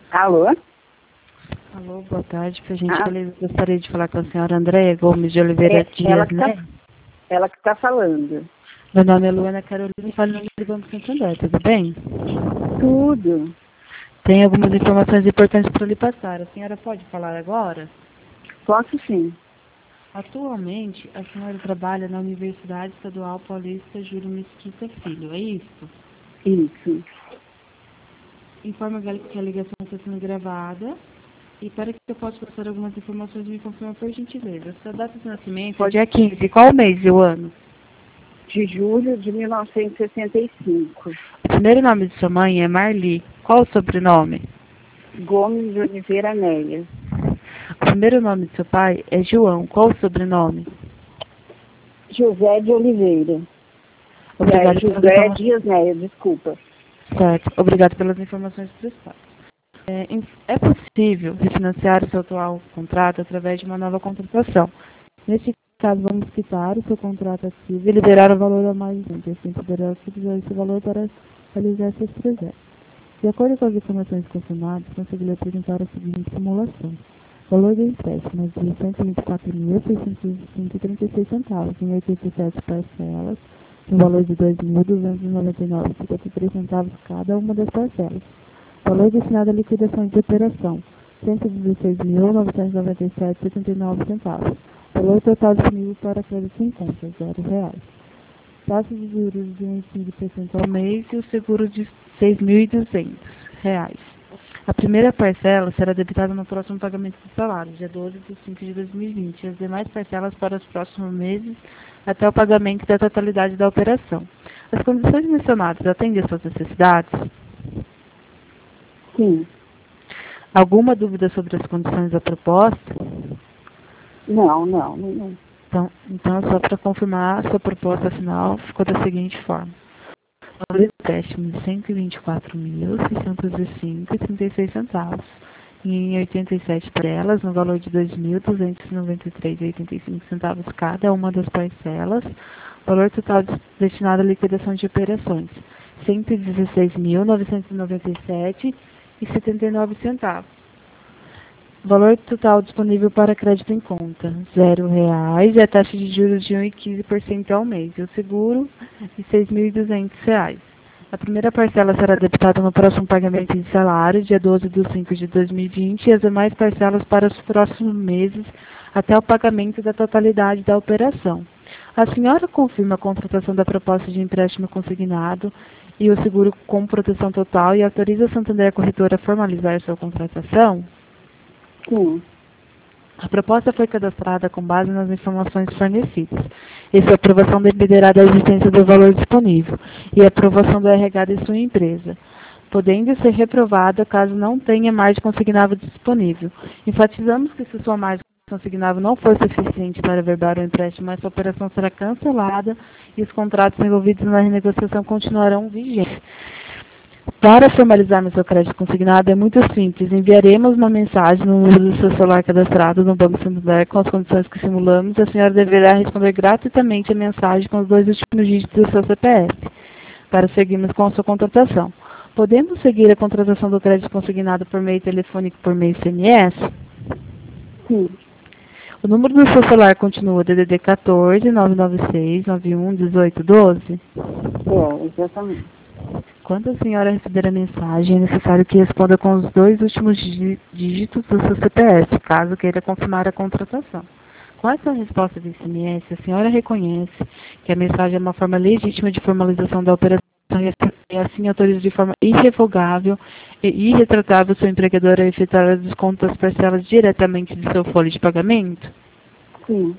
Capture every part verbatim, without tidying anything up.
Alô? Alô, boa tarde. Pra gente, Ah. eu gostaria de falar com a senhora Andréia Gomes de Oliveira É, Dias, ela que tá, né? ela que está falando. Meu nome é Luana Carolina e falo no do Banco Santander, tudo bem? Tudo. Tem algumas informações importantes para lhe passar. A senhora pode falar agora? Posso sim. Atualmente, a senhora trabalha na Universidade Estadual Paulista Júlio Mesquita Filho, é isso? Isso. Informa que a ligação está sendo gravada. E para que eu possa passar algumas informações, me confirma por gentileza. Sua data de nascimento Pode. é dia quinze. Qual o mês e o ano? De julho de mil novecentos e sessenta e cinco. O primeiro nome de sua mãe é Marli. Qual o sobrenome? Gomes de Oliveira Nélia. O primeiro nome de seu pai é João. Qual o sobrenome? José de Oliveira. Obrigado É, pelas José informações. Dias Nélia, desculpa. Certo. Obrigado pelas informações prestadas. É, in- é possível refinanciar o seu atual contrato através de uma nova contratação. Neste caso, vamos quitar o seu contrato ativo e liberar o valor a mais um, e assim poderá utilizar esse valor para realizar seus projetos. De acordo com as informações confirmadas, consegui apresentar a seguinte simulação. Valor do empréstimo é de cento e vinte e quatro mil, seiscentos e trinta e seis centavos em oitenta e sete parcelas, no valor de dois mil, duzentos e noventa e nove vírgula cinquenta e três centavos cada uma das parcelas. Valor destinado à liquidação de operação, cento e dezesseis mil, novecentos e noventa e sete vírgula setenta e nove centavos. Valor total disponível para crédito em conta, zero reais. Taxa de juros de um vírgula cinco por cento ao mês e o seguro de seis mil e duzentos reais. A primeira parcela será debitada no próximo pagamento do salário, dia doze de cinco de dois mil e vinte, e as demais parcelas para os próximos meses até o pagamento da totalidade da operação. As condições mencionadas atendem às suas necessidades? Sim. Alguma dúvida sobre as condições da proposta? Não, não, não. Então, então só para confirmar, a sua proposta final ficou da seguinte forma. Valor de empréstimo de cento e vinte e quatro mil, seiscentos e cinco vírgula trinta e seis centavos. Em oitenta e sete parcelas, no valor de dois mil, duzentos e noventa e três vírgula oitenta e cinco centavos cada uma das parcelas. Valor total destinado à liquidação de operações, cento e dezesseis mil, novecentos e noventa e sete vírgula setenta e nove centavos. Valor total disponível para crédito em conta, zero reais, e a taxa de juros de um vírgula quinze por cento ao mês, e o seguro de seis mil e duzentos reais. A primeira parcela será debitada no próximo pagamento de salário, dia doze de cinco de dois mil e vinte, e as demais parcelas para os próximos meses, até o pagamento da totalidade da operação. A senhora confirma a contratação da proposta de empréstimo consignado e o seguro com proteção total e autoriza a Santander Corretora a formalizar sua contratação? Sim. A proposta foi cadastrada com base nas informações fornecidas. E sua aprovação dependerá da existência do valor disponível e a aprovação do R H de sua empresa, podendo ser reprovada caso não tenha margem consignável disponível. Enfatizamos que se sua margem consignável não for suficiente para averbar o empréstimo, essa operação será cancelada e os contratos envolvidos na renegociação continuarão vigentes. Para formalizarmos seu crédito consignado é muito simples. Enviaremos uma mensagem no número do seu celular cadastrado no Banco Santander com as condições que simulamos e a senhora deverá responder gratuitamente a mensagem com os dois últimos dígitos do seu C P F para seguirmos com a sua contratação. Podemos seguir a contratação do crédito consignado por meio telefônico por meio S M S? Sim. O número do seu celular continua D D D quatorze, nove nove seis, nove um, um oito um dois? É, exatamente. Quando a senhora receber a mensagem, é necessário que responda com os dois últimos dígitos do seu C P F, caso queira confirmar a contratação. Com essa resposta do S M S, a senhora reconhece que a mensagem é uma forma legítima de formalização da operação e assim autoriza de forma irrevogável e irretratável seu empregador a efetuar o desconto das parcelas diretamente de seu folha de pagamento? Sim.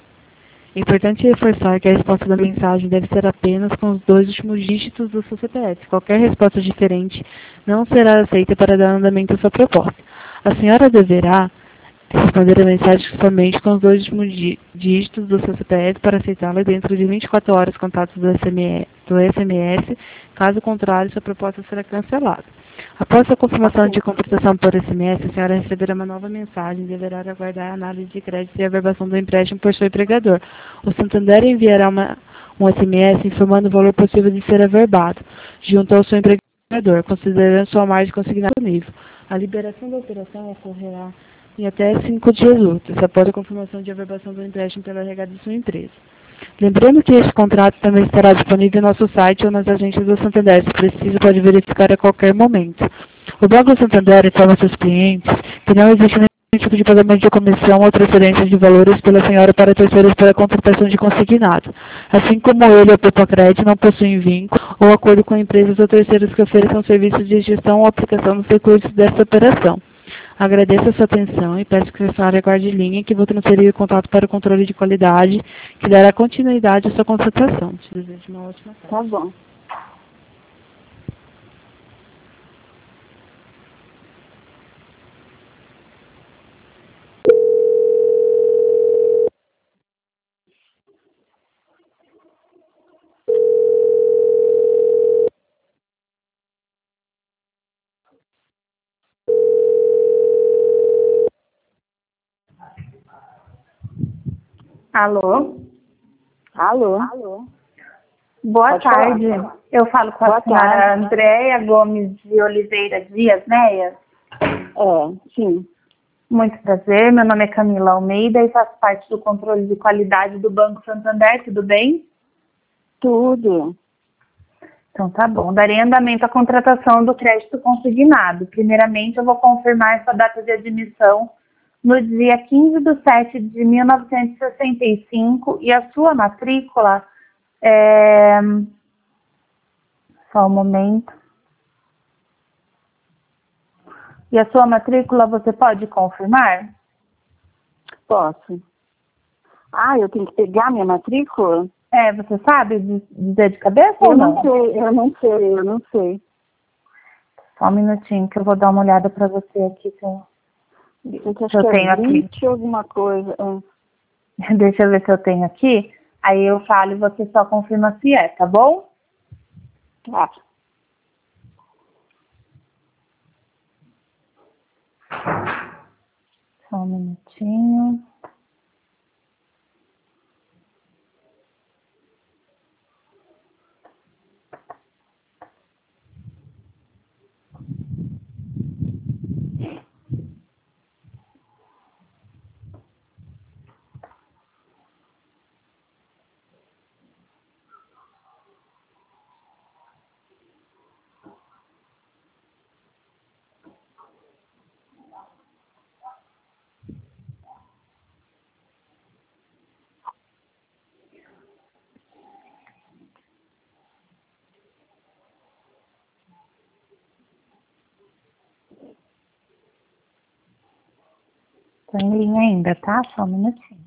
É importante reforçar que a resposta da mensagem deve ser apenas com os dois últimos dígitos do seu C P F. Qualquer resposta diferente não será aceita para dar andamento à sua proposta. A senhora deverá responder a mensagem somente com os dois últimos dígitos do seu C P F para aceitá-la dentro de vinte e quatro horas contatos do S M S, do S M S. Caso contrário, sua proposta será cancelada. Após a confirmação de contratação por S M S, a senhora receberá uma nova mensagem e deverá aguardar a análise de crédito e a averbação do empréstimo por seu empregador. O Santander enviará uma, um S M S informando o valor possível de ser averbado, junto ao seu empregador, considerando sua margem consignada disponível. A liberação da operação ocorrerá em até cinco dias úteis, após a confirmação de averbação do empréstimo pela R H de sua empresa. Lembrando que este contrato também estará disponível no nosso site ou nas agências do Santander, se preciso pode verificar a qualquer momento. O Banco Santander informa seus clientes que não existe nenhum tipo de pagamento de comissão ou transferência de valores pela senhora para terceiros para a contratação de consignado, assim como ele ou a Pepacred não possuem vínculo ou acordo com empresas ou terceiros que ofereçam serviços de gestão ou aplicação dos recursos desta operação. Agradeço a sua atenção e peço que a senhora aguarde linha que vou transferir o contato para o controle de qualidade, que dará continuidade à sua concentração. Te desejo uma ótima tarde. Tá bom. Alô? Alô? Alô? Boa Pode tarde. falar. Eu falo com Boa a senhora tarde. Andréia Gomes de Oliveira Dias Meias. É, sim. Muito prazer, meu nome é Camila Almeida e faço parte do controle de qualidade do Banco Santander, tudo bem? Tudo. Então tá bom. Darei andamento à contratação do crédito consignado. Primeiramente, eu vou confirmar essa data de admissão no dia quinze de setembro de mil novecentos e sessenta e cinco e a sua matrícula é... Só um momento. E a sua matrícula você pode confirmar? Posso. Ah, eu tenho que pegar minha matrícula? É, você sabe dizer de cabeça Eu ou não? não sei, eu não sei, eu não sei. Só um minutinho que eu vou dar uma olhada para você aqui. Se eu, Eu acho eu que tenho é aqui. vinte alguma coisa. É. Deixa eu ver se eu tenho aqui. Aí eu falo e você só confirma se é, tá bom? Tá. Só um minutinho. Tô em linha ainda, tá? Só um minutinho.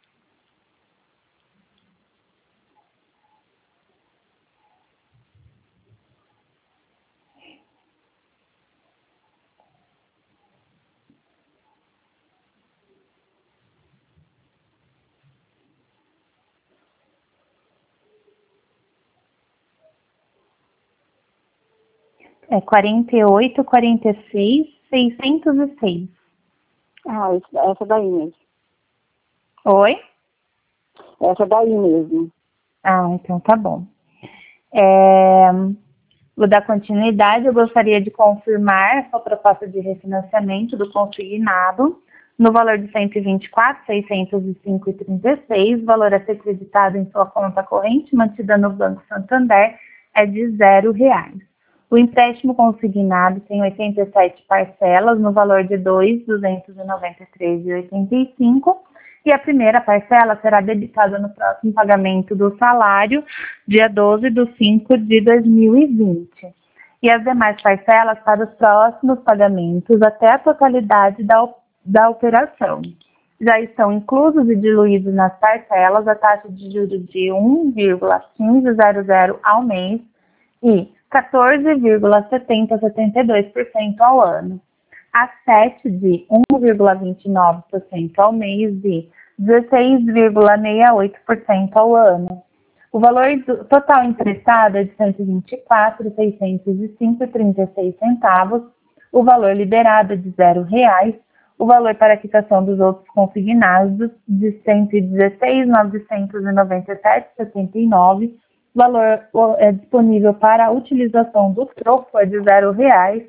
É quarenta e oito, quarenta e seis, seiscentos e seis. Ah, essa essa daí mesmo. Oi? Essa daí mesmo. Ah, então tá bom. É, vou dar continuidade. Eu gostaria de confirmar a sua proposta de refinanciamento do consignado no valor de cento e vinte e quatro mil, seiscentos e cinco reais e trinta e seis. O valor a ser acreditado em sua conta corrente, mantida no Banco Santander, é de zero reais. O empréstimo consignado tem oitenta e sete parcelas no valor de dois mil duzentos e noventa e três reais e oitenta e cinco centavos e a primeira parcela será debitada no próximo pagamento do salário, dia doze de cinco de dois mil e vinte. E as demais parcelas para os próximos pagamentos até a totalidade da, da operação. Já estão inclusos e diluídos nas parcelas a taxa de juros de um vírgula quinze zero zero ao mês e quatorze vírgula setenta setenta e dois por cento ao ano, a sete de um vírgula vinte e nove por cento ao mês e dezesseis vírgula sessenta e oito por cento ao ano. O valor total emprestado é de cento e vinte e quatro mil, seiscentos e cinco reais e trinta e seis centavos, o valor liberado é de zero reais, o valor para quitação dos outros consignados de cento e dezesseis mil, novecentos e noventa e sete reais e setenta e nove centavos, o valor é disponível para a utilização do troco é de zero reais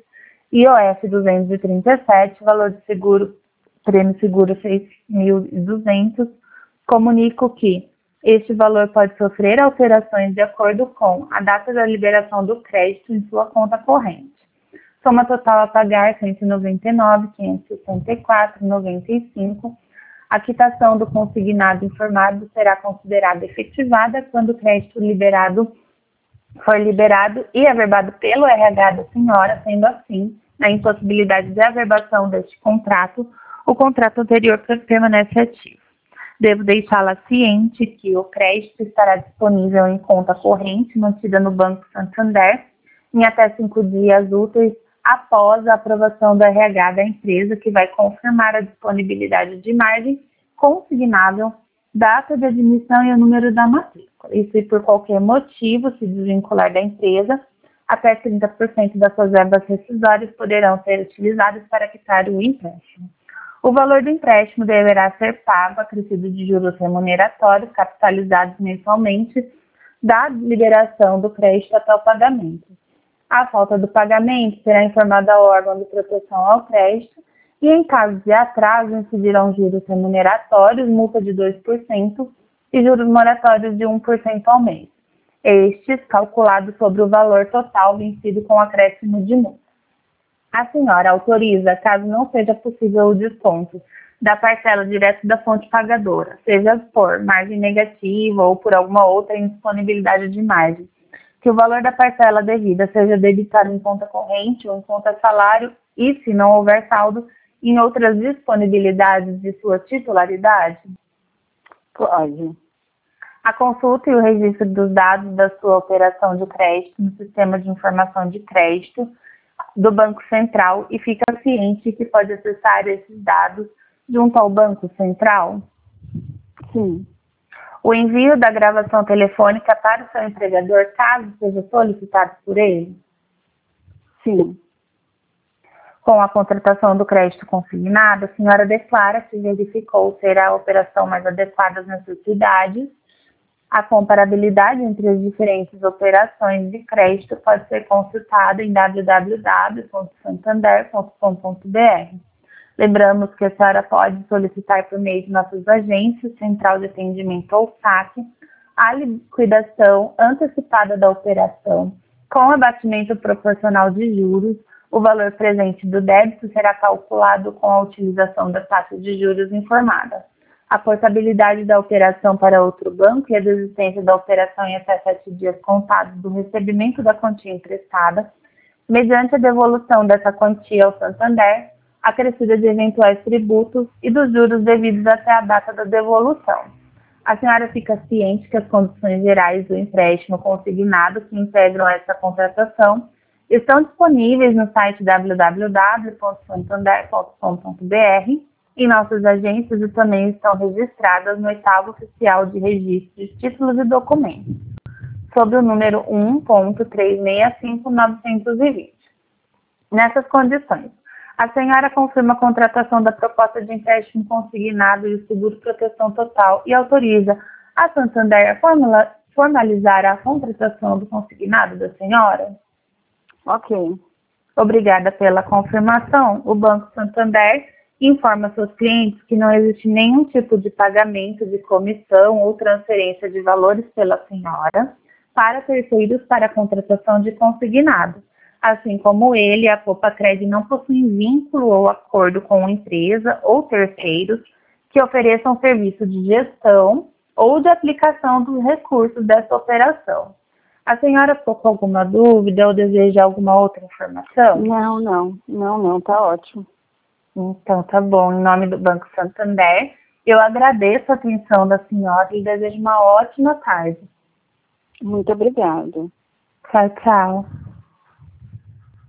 I O F duzentos e trinta e sete, valor de seguro, prêmio seguro seis mil e duzentos, comunico que este valor pode sofrer alterações de acordo com a data da liberação do crédito em sua conta corrente. Soma total a pagar cento e noventa e nove mil, quinhentos e sessenta e quatro reais e noventa e cinco centavos. A quitação do consignado informado será considerada efetivada quando o crédito liberado for liberado e averbado pelo R H da senhora, sendo assim, na impossibilidade de averbação deste contrato, o contrato anterior permanece ativo. Devo deixá-la ciente que o crédito estará disponível em conta corrente mantida no Banco Santander em até cinco dias úteis após a aprovação do R H da empresa, que vai confirmar a disponibilidade de margem consignável, data de admissão e o número da matrícula. E se por qualquer motivo se desvincular da empresa, até trinta por cento das suas verbas rescisórias poderão ser utilizadas para quitar o empréstimo. O valor do empréstimo deverá ser pago acrescido de juros remuneratórios capitalizados mensalmente da liberação do crédito até o pagamento. A falta do pagamento será informada ao órgão de proteção ao crédito e, em caso de atraso, incidirão juros remuneratórios, multa de dois por cento e juros moratórios de um por cento ao mês. Estes calculados sobre o valor total vencido com acréscimo de multa. A senhora autoriza, caso não seja possível o desconto da parcela direto da fonte pagadora, seja por margem negativa ou por alguma outra indisponibilidade de margem, que o valor da parcela devida seja debitado em conta corrente ou em conta salário e, se não houver saldo, em outras disponibilidades de sua titularidade? Pode. A consulta e o registro dos dados da sua operação de crédito no Sistema de Informação de Crédito do Banco Central e fica ciente que pode acessar esses dados junto ao Banco Central? Sim. O envio da gravação telefônica para o seu empregador, caso seja solicitado por ele? Sim. Com a contratação do crédito consignado, a senhora declara que verificou ser a operação mais adequada às necessidades. A comparabilidade entre as diferentes operações de crédito pode ser consultada em w w w ponto santander ponto com ponto b r. Lembramos que a senhora pode solicitar por meio de nossas agências, Central de Atendimento ou S A C, a liquidação antecipada da operação com abatimento proporcional de juros. O valor presente do débito será calculado com a utilização da taxa de juros informada. A portabilidade da operação para outro banco e a desistência da operação em até sete dias contados do recebimento da quantia emprestada, mediante a devolução dessa quantia ao Santander, acrescida de eventuais tributos e dos juros devidos até a data da devolução. A senhora fica ciente que as condições gerais do empréstimo consignado que integram essa contratação estão disponíveis no site w w w ponto santander ponto com ponto b r. Em nossas agências e também estão registradas no oitavo oficial de registro de títulos e documentos, sob o número um ponto trezentos e sessenta e cinco ponto novecentos e vinte. Nessas condições, a senhora confirma a contratação da proposta de empréstimo consignado e o seguro de proteção total e autoriza a Santander a formula, formalizar a contratação do consignado da senhora? Ok. Obrigada pela confirmação. O Banco Santander informa seus clientes que não existe nenhum tipo de pagamento de comissão ou transferência de valores pela senhora para terceiros para a contratação de consignado. Assim como ele, a Popacred não possui vínculo ou acordo com empresa ou terceiros que ofereçam serviço de gestão ou de aplicação dos recursos dessa operação. A senhora ficou com alguma dúvida ou deseja alguma outra informação? Não, não, não, não, tá ótimo. Então, tá bom. Em nome do Banco Santander, eu agradeço a atenção da senhora e desejo uma ótima tarde. Muito obrigada. Tchau, tchau.